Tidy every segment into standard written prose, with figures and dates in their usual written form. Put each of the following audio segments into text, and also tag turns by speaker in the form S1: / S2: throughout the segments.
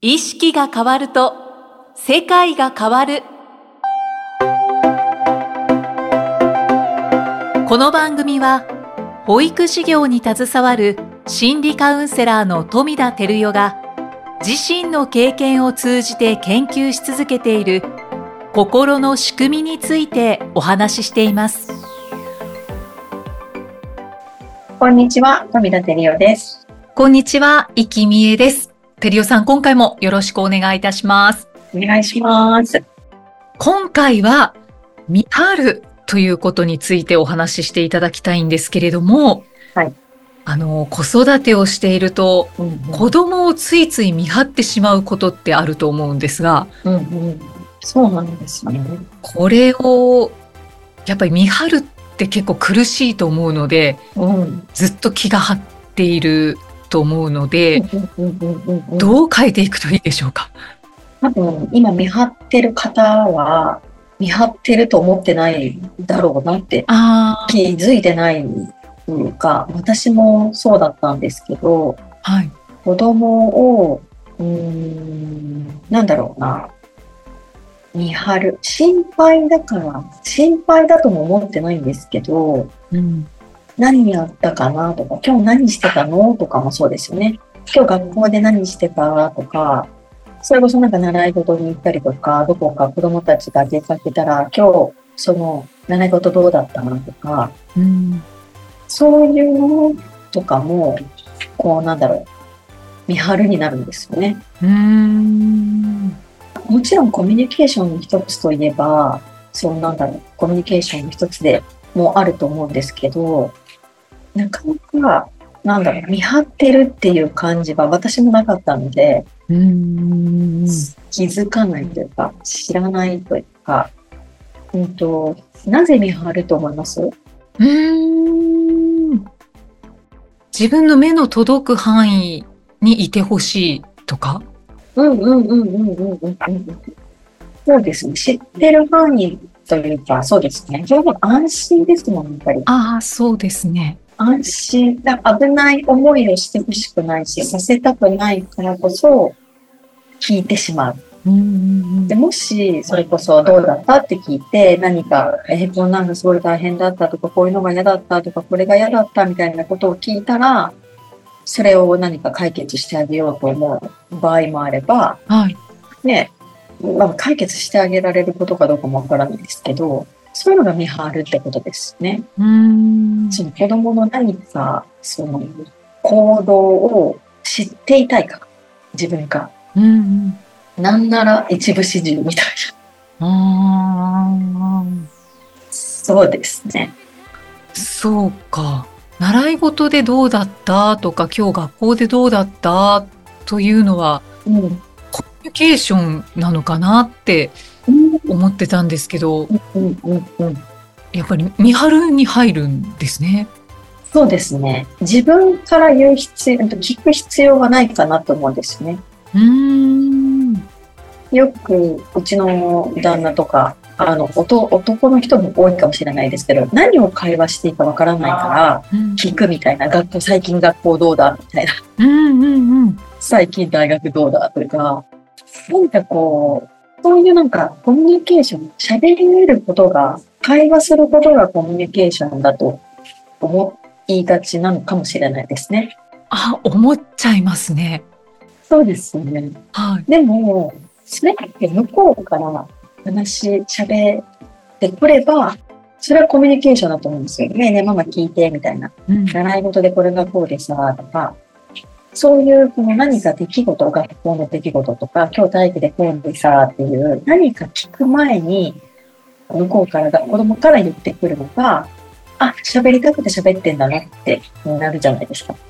S1: 意識が変わると世界が変わる。この番組は保育事業に携わる心理カウンセラーの富田照代が自身の経験を通じて研究し続けている心の仕組みについてお話ししています。
S2: こんにちは、富田照代です。
S1: こんにちは、生きみえです。照代さん、今回もよろしくお願いいたします。
S2: お願いします。
S1: 今回は見張るということについてお話ししていただきたいんですけれども、
S2: はい、
S1: 子育てをしていると、子供をついつい見張ってしまうことってあると思うんですが、
S2: そうなんですね。
S1: これをやっぱり見張るって結構苦しいと思うので、ずっと気が張っていると思うので、どう変えていくといいでしょうか。
S2: 多分今見張ってる方は見張ってると思ってないだろうなって気づいてないというか、私もそうだったんですけど、子供をなんだろうな、見張る、心配だとも思ってないんですけど、何やったかなとか、今日何してたのとかもそうですよね。今日学校で何してたとか、それこそなんか習い事に行ったりとか、どこか子供たちが出かけたら、今日その習い事どうだったのとか、そういうのとかも、見張るになるんですよね。もちろんコミュニケーションの一つといえば、コミュニケーションの一つでもあると思うんですけど、なかなか、見張ってるっていう感じは私もなかったので、気づかないというか、知らないというか、なぜ見張ると思います？
S1: 自分の目の届く範囲にいてほしいとか？
S2: そうですね。知ってる範囲というか、そうですね。それも安心ですもん、やっぱり。
S1: そうですね。
S2: 安心だ、危ない思いをしてほしくないし、させたくないからこそ聞いてしまう。でもしそれこそどうだったって聞いて、何かこんなのすごい大変だったとか、こういうのが嫌だったとか、これが嫌だったみたいなことを聞いたら、それを何か解決してあげようと思う場合もあれば、解決してあげられることかどうかもわからないですけど、そういうのが見張るってことですね。その子供の何かその行動を知っていたいか、自分が、なんなら一部始終みたいな。そうですね。
S1: そうか。習い事でどうだったとか、今日学校でどうだったというのは、コミュニケーションなのかなって思ってたんですけど、やっぱり見張るに入るんですね。
S2: そうですね。自分から聞く必要はないかなと思うんですね。よくうちの旦那とか男の人も多いかもしれないですけど、何を会話していいかわからないから聞くみたいな、最近学校どうだみたいな、最近大学どうだとか、そういうコミュニケーション、喋り得ることが、会話することがコミュニケーションだと思いがちなのかもしれないですね。
S1: 思っちゃいますね。
S2: そうですね。でもそれって向こうから喋ってくれば、それはコミュニケーションだと思うんですよ。ねえねえママ聞いてみたいな、習い事でこれがこうでさとか、そういう何か出来事、学校の出来事とか、今日体育でこうでさっていう何か聞く前に、向こうから子供から言ってくるのが、喋りたくて喋ってんだなってなるじゃないですか。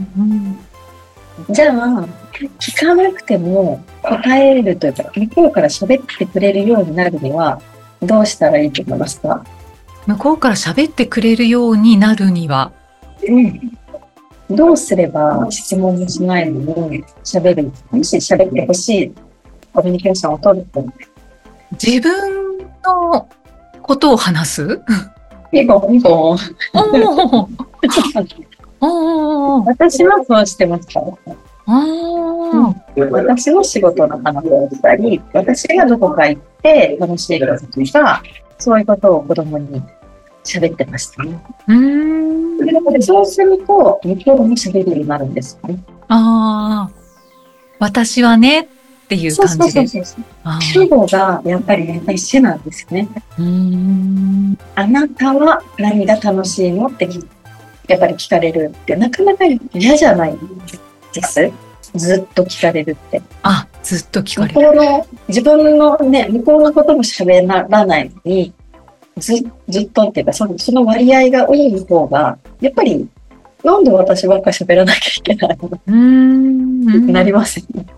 S2: じゃあ聞かなくても答えるというか、向こうから喋ってくれるようになるにはどうしたらいいと思いますか？
S1: 向こうから喋ってくれるようになるには、
S2: どうすれば質問もしないのにもし喋ってほしいコミュニケーションを取ると、
S1: 自分のことを話す？
S2: ピンポン私はそうしてますから。 私の仕事の話をしたり、私がどこか行って楽しいこととか、そういうことを子供に喋ってましたね。でそうすると、向こうも喋るようになるんですよね。
S1: 私はねっていう感じで。
S2: 主語がやっぱり主なんですよね。あなたは何が楽しいのってやっぱり聞かれるってなかなか嫌じゃないです。ずっと聞かれるって。
S1: ずっと聞かれる。
S2: 自分のね、向こうのことも喋らないのに、ずっとっていうか、その割合が多い方が、やっぱり、なんで私ばっか喋らなきゃいけないのってなりますよね。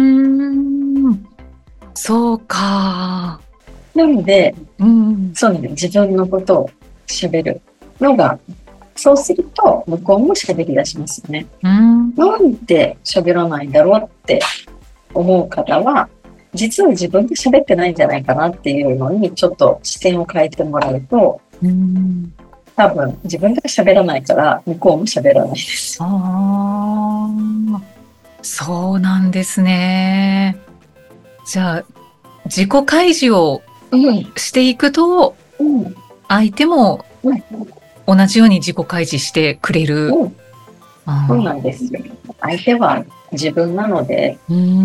S1: そうか。
S2: なので、そうね、自分のことを喋るのが、そうすると、向こうも喋り出しますよね。なんで喋らないんだろうって思う方は、実は自分で喋ってないんじゃないかなっていうのに、ちょっと視点を変えてもらうと、多分自分で喋らないから、向こうも喋らないです。
S1: そうなんですね。じゃあ、自己開示をしていくと、相手も同じように自己開示してくれる。
S2: そうなんですよ。相手は自分なので、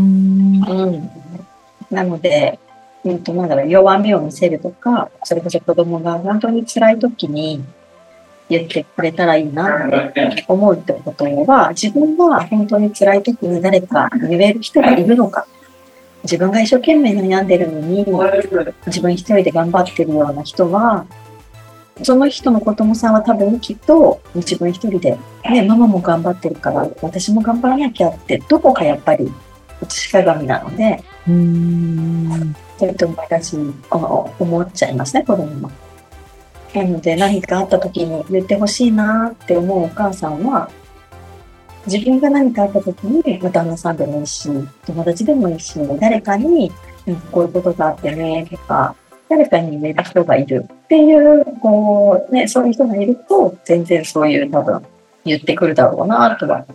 S2: なので、弱みを見せるとか、それこそ子供が本当に辛い時に言ってくれたらいいなって思うってことは、自分が本当に辛い時に誰か言える人がいるのか。自分が一生懸命悩んでるのに、自分一人で頑張ってるような人は、その人の子供さんは多分きっと自分一人で、ね、ママも頑張ってるから私も頑張らなきゃってどこかやっぱり写し鏡なので、そういうと私思っちゃいますね、子供も。なので何かあった時に言ってほしいなって思うお母さんは、自分が何かあった時に旦那さんでもいいし、友達でもいいし、誰かにこういうことがあってねとか、誰かに言える人がいるっていう、そういう人がいると、全然そういう多分言ってくるだろうなとは。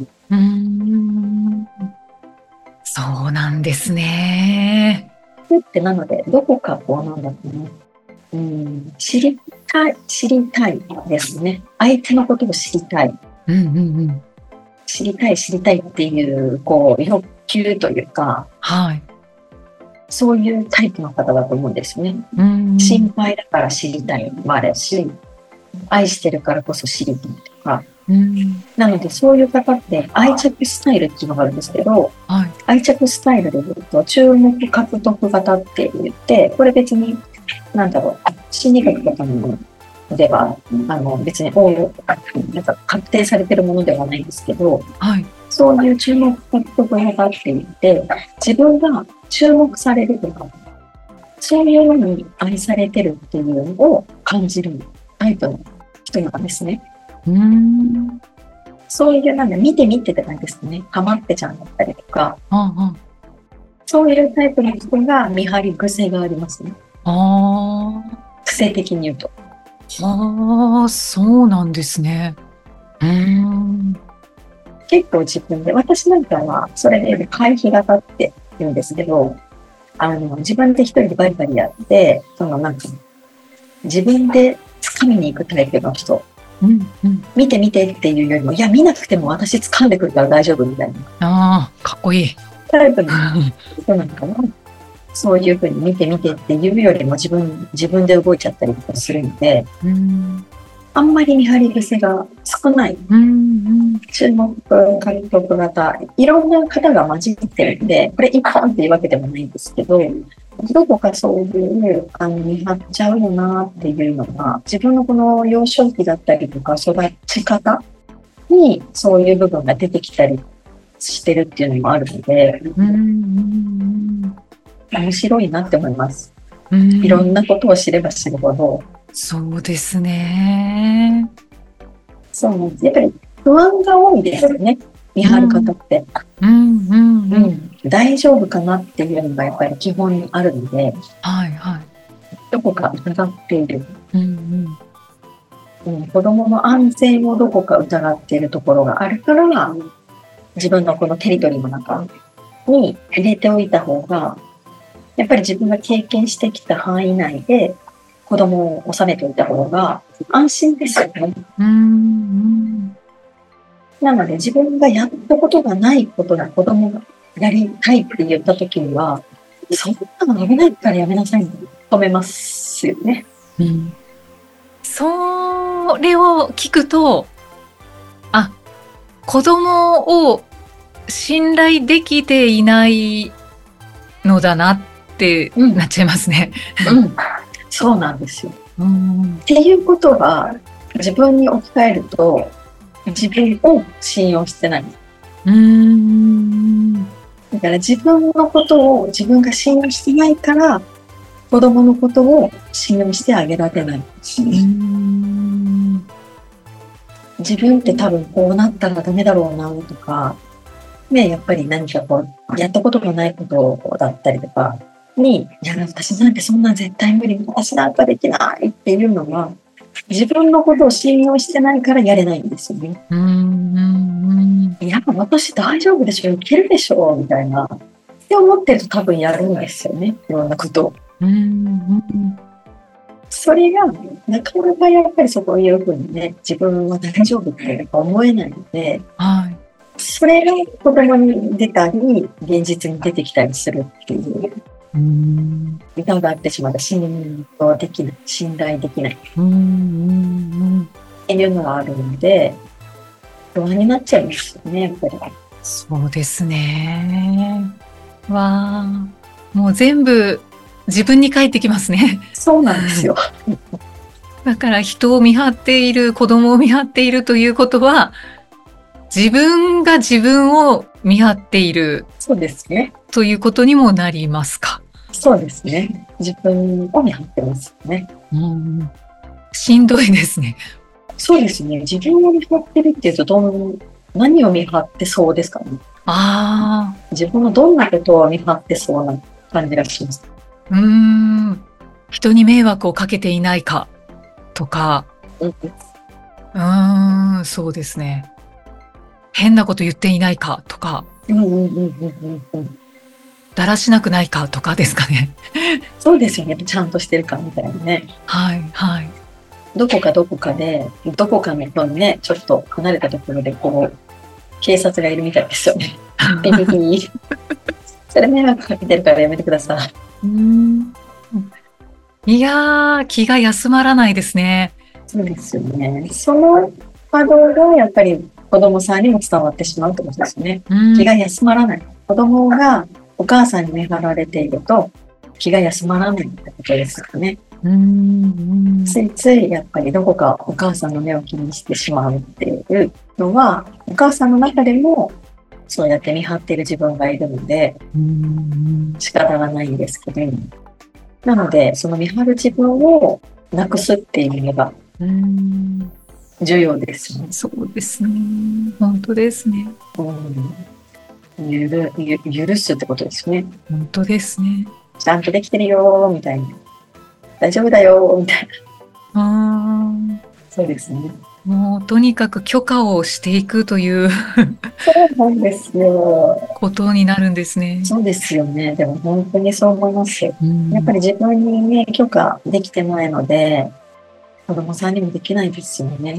S1: そうなんですね。
S2: なので、どこかなんだろうね。知りたいですね。相手のことを知りたい。知りたいっていう、欲求というか、そういうタイプの方だと思うんですよね。心配だから知りたいもあるし、愛してるからこそ知りたいとか。なのでそういう方って愛着スタイルっていうのがあるんですけど、愛着スタイルで言うと注目獲得型って言って、これ別に心理学とかのでは別に確定されてるものではないんですけど、そういう注目獲得型って言って、自分が注目されるとか、そういうのに愛されてるっていうのを感じるタイプの人なんですね。そういう見てって感じですね。ハマってちゃんだったりとか、そういうタイプの人が見張り癖がありますね。癖的に言うと。
S1: そうなんですね。
S2: 結構自分で、私なんかはそれで回避型って言うんですけど、自分で一人でバリバリやって、自分で掴みに行くタイプの人。見てっていうよりも、いや見なくても私掴んでくるから大丈夫みたい
S1: な。かっこいい。
S2: タイプの人なのかな。そういうふうに見てっていうよりも自分で動いちゃったりとかするので、あんまり見張り癖が少ない。注目獲得型、いろんな方が混じってるんで、これ一般っていうわけでもないんですけど、どこかそういう見張っちゃうよなっていうのが、自分のこの幼少期だったりとか育ち方にそういう部分が出てきたりしてるっていうのもあるので、面白いなって思います。いろんなことを知れば知るほど。
S1: そうですね。
S2: そうなんです。やっぱり不安が多いですよね。見張る方って。大丈夫かなっていうのがやっぱり基本にあるので、どこか疑っている。子供の安全をどこか疑っているところがあるから、 自分のこのテリトリーの中に入れておいた方が、やっぱり自分が経験してきた範囲内で子供を収めておいた方が安心ですよね。なので自分がやったことがないことが子供がやりたいって言った時には、そんなの危ないからやめなさいって止めますよね。
S1: それを聞くと、子供を信頼できていないのだなってなっちゃいますね。
S2: そうなんですよ。っていうことは、自分に置き換えると、自分を信用してない。だから自分のことを自分が信用してないから、子供のことを信用してあげられない。自分って多分こうなったらダメだろうなとか、ね、やっぱり何かこう、やったことがないことだったりとかに、いや、私なんてそんな絶対無理、私なんかできないっていうのは、自分のことを信用してないからやれないんですよね。いや、私大丈夫でしょ、いけるでしょ、みたいな。って思ってると多分やるんですよね、いろんなことを。それがなかなかやっぱりそういうふうにね、自分は大丈夫って思えないので、それが子供に出たり現実に出てきたりするっていう疑ってしまった信頼できないっていうのがあるので、不安になっちゃいますよね、やっぱり。
S1: そうですね。もう全部自分に返ってきますね。
S2: そうなんですよ。
S1: だから人を見張っている、子供を見張っているということは、自分が自分を見張っている。
S2: そうですね。
S1: ということにもなりますか。
S2: そうですね。自分を見張ってますね。
S1: しんどいですね。
S2: そうですね。自分を見張ってるっていうと何を見張ってそうですかね。自分のどんなことを見張ってそうな感じがします。
S1: 人に迷惑をかけていないかとか、そうですね。変なこと言っていないかとか、だらしなくないかとかですかね。
S2: そうですよね。ちゃんとしてるかみたいなね。どこかで、どこかの人にね、ちょっと離れたところでこう、警察がいるみたいですよね。それ迷惑かけてるからやめてください。
S1: いやー、気が休まらないですね。
S2: そうですよね。その波動がやっぱり子供さんにも伝わってしまうってことですね。気が休まらない。子供がお母さんに見張られていると気が休まらないってことですよね。ついついやっぱりどこかお母さんの目を気にしてしまうっていうのは、お母さんの中でもそうやって見張っている自分がいるので仕方がないんですけど、なのでその見張る自分をなくすっていうのが重要ですね。
S1: そうですね。本当ですね。
S2: 許すってことですね。
S1: 本当ですね。
S2: ちゃんとできてるよみたいな、大丈夫だよみたいな。そうですね。
S1: もうとにかく許可をしていくという
S2: そうなんですよ。
S1: ことになるんですね。
S2: そうですよね。でも本当にそう思いますよ。やっぱり自分にね、許可できてないので、子供さんにもできないですよね。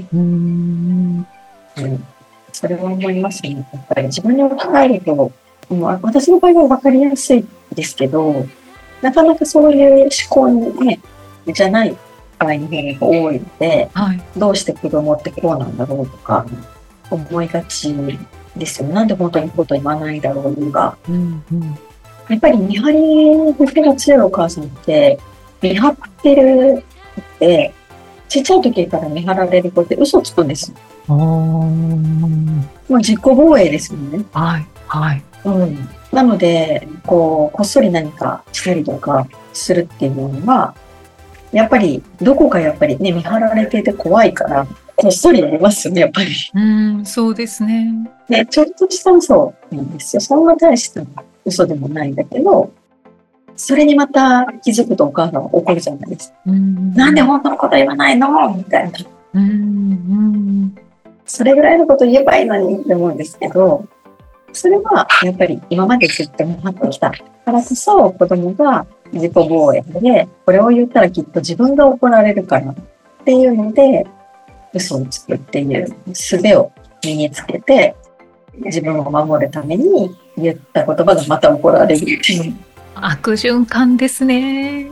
S2: それは思いますね。やっぱり自分に置き換えると、私の場合は分かりやすいですけど、なかなかそういう思考にね、じゃない場合の方が多いので、どうして子供ってこうなんだろうとか思いがちですよ。なんで本当にこと言わないだろうとか。やっぱり見張り癖が強いお母さんって見張ってるってちっちゃい時から見張られる子って嘘つくんですよ。もう自己防衛ですよね。なのでこっそり何かしたりとかするっていうのはやっぱりどこかやっぱりね見張られていて怖いからこっそりやりますよね、やっぱり。
S1: そうですね。
S2: ちょっとした嘘なんですよ。そんな大した嘘でもないんだけど、それにまた気づくとお母さんは怒るじゃないですか。なんで本当のこと言わないのみたいな。それぐらいのこと言えばいいのにって思うんですけど、 それはやっぱり今までずっと見張ってきたからこそ、子供が自己防衛で、これを言ったらきっと自分が怒られるからっていうので、嘘をつくっていう術を身につけて、自分を守るために言った言葉がまた怒られるっていう。
S1: 悪循環ですね。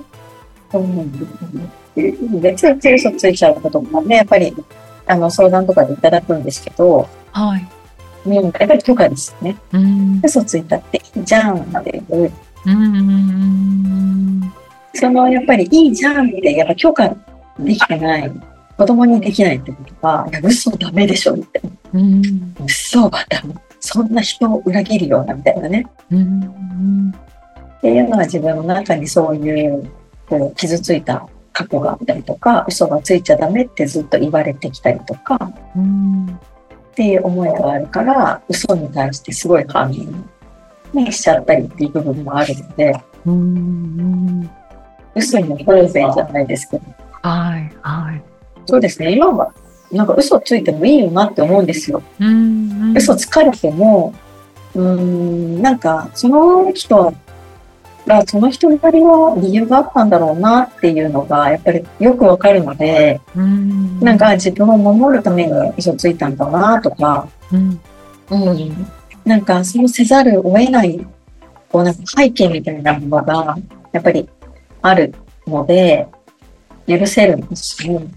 S2: で、ついつい嘘ついちゃうこともね、やっぱり相談とかでいただくんですけど、
S1: はい。
S2: やっぱり許可ですね。嘘ついたっていいじゃんっていう。やっぱりいいじゃんってやっぱ許可できてない。子供にできないってことは、いや、嘘ダメでしょみたいな。嘘はダメ。そんな人を裏切るようなみたいなね。っていうのは自分の中にそういう傷ついた過去があったりとか、嘘がついちゃダメってずっと言われてきたりとか、っていう思いがあるから、嘘に対してすごい反応、ね、しちゃったりっていう部分もあるので、嘘にプレゼンじゃないですけど。
S1: はいはい。
S2: そうですね、今はなんか嘘ついてもいいよなって思うんですよ。嘘つかれても、なんかその人がその人なりの理由があったんだろうなっていうのがやっぱりよくわかるので、なんか自分を守るために嘘ついたんだなとか、なんかそうせざるを得ないなんか背景みたいなものがやっぱりあるので許せるんですよ。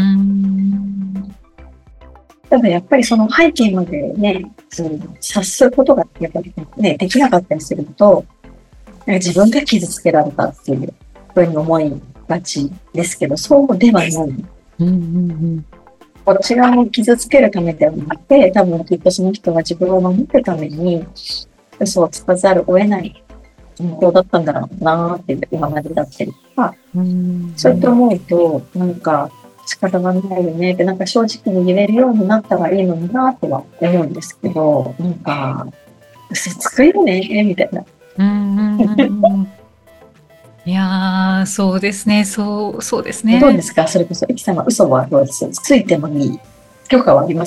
S2: ただやっぱりその背景までね、察することがやっぱりね、できなかったりすると、自分が傷つけられたっていうふうに思いがちですけど、そうではない。こちらを傷つけるためではなくて、多分きっとその人は自分を守るために嘘をつかざるを得ない行動だったんだろうなっていう今までだったりとか、そうやって思うとなんか仕方がないよねってなんか正直に言えるようになったらいいのになとは思うんですけど、なんか嘘つくよねみたいな。
S1: いやー、そうですね、そうですね。
S2: どうですか、それこそ、エキ様、嘘はどうです？ついてもいい許可はあります？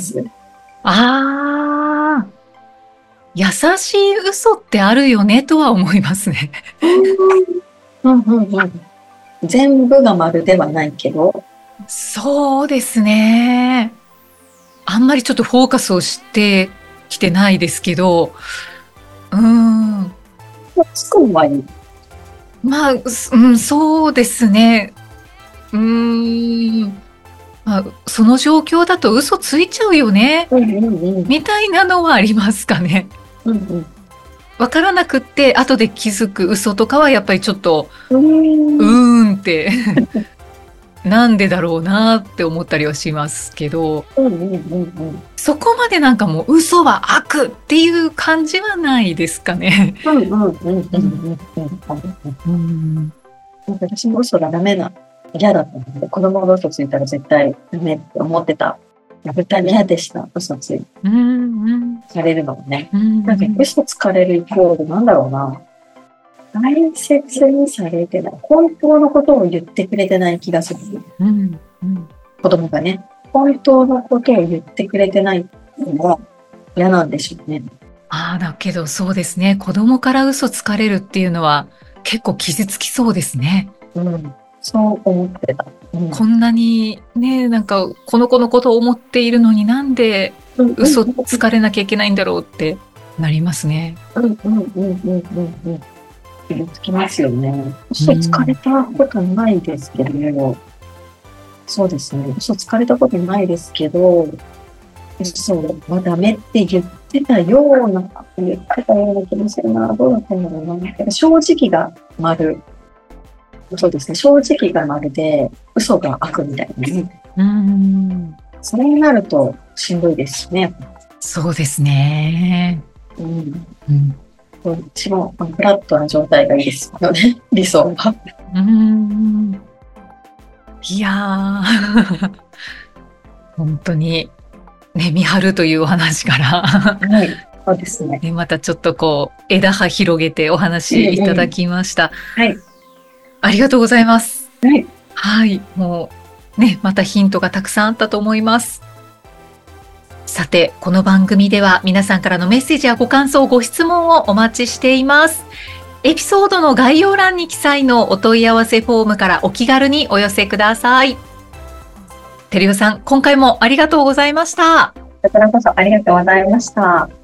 S1: 優しい嘘ってあるよねとは思いますね。
S2: 全部が丸ではないけど。
S1: そうですね。あんまりちょっとフォーカスをしてきてないですけど、
S2: つくのはいい。
S1: まあ、そうですね。その状況だと嘘ついちゃうよね、みたいなのはありますかね。わからなくって後で気づく嘘とかはやっぱりちょっとってなんでだろうなって思ったりはしますけど、そこまでなんかもう嘘は悪っていう感じはないですかね。
S2: 私も嘘がダメな嫌だったので、子供が嘘ついたら絶対ダメって思ってた。絶対嫌でした、嘘ついされるのもね。なんか嘘つかれるイコールなんだろうな。大切にされてない。本当のことを言ってくれてない気がする。子供がね、本当のことを言ってくれてないのが嫌なんでしょうね。
S1: だけどそうですね。子供から嘘つかれるっていうのは結構傷つきそうですね。
S2: そう思ってた。
S1: こんなにね、なんかこの子のことを思っているのになんで嘘つかれなきゃいけないんだろうってなりますね。
S2: 傷つきますよね。嘘つかれたことないですけど、そうですね。嘘つかれたことないですけど、嘘はダメって言ってたような気もするな。どうだったんだろうな。正直が丸。そうですね。正直が丸で、嘘が悪みたいなね。それになるとしんどいですね。
S1: そうですね。
S2: 一番フラットな状態がいいですよね。理想は。
S1: いやー、本当にね、見張るというお話から、
S2: そうですね。
S1: またちょっとこう枝葉広げてお話いただきました。ありがとうございます。もうね、またヒントがたくさんあったと思います。 さて、この番組では皆さんからのメッセージやご感想、ご質問をお待ちしています。エピソードの概要欄に記載のお問い合わせフォームからお気軽にお寄せください。照代さん、今回もありがとうございました。
S2: こちらこそありがとうございました。